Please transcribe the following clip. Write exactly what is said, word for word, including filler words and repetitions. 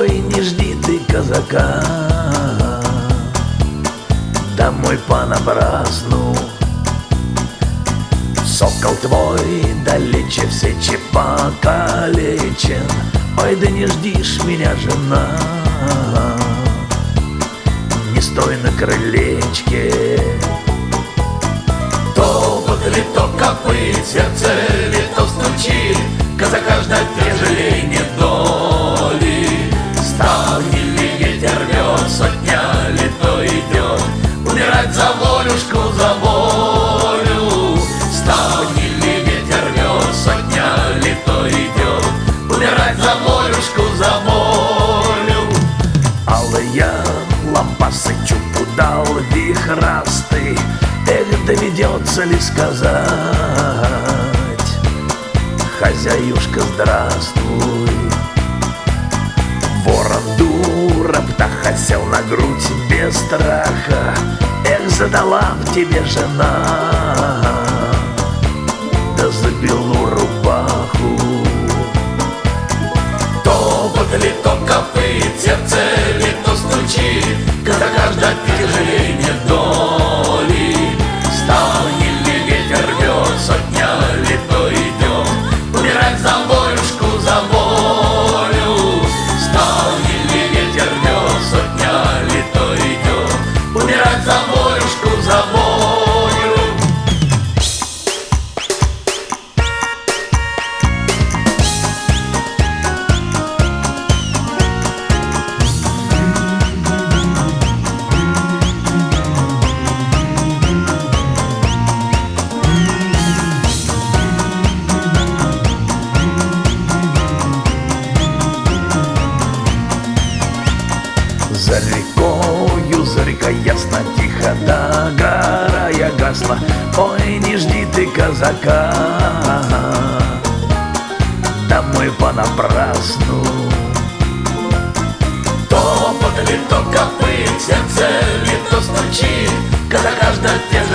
Ой, не жди ты казака домой понапрасну. Сокол твой далече в сече покалечен. Ой, да не ждишь меня, жена, не стой на крылечке. Топот ли то копыт, сердце ли то стучит, казака ждать тяжелей нет доли. Ставни ли ветер рвет, сотня ли то идет, умирать за волюшку, за волю. Ставни ли ветер рвет, сотня ли то идет, умирать за волюшку, за волю. Алая лампасы чупу дал вихрастый. Эх, доведется ли сказать: хозяюшка, здравствуй. Ворон дура, птаха сел на грудь без страха. Эх, задала б тебе жена, да за белую рубаху. Топот ли то копыт, сердце ли то стучит, казака ждать тяжелей нет доли. Ставни ли ветер рвет, сотня ли то идет, умирать за волюшку, за волю. Ставни ли ветер рвет, сотня ли то идет, умирать за волюшку, за волю. За рекою, за рекой ясно, тихо догорая гасла. Ой, не жди ты казака домой понапрасну. Топот ли то копыт, сердце ли то стучит, казака ждать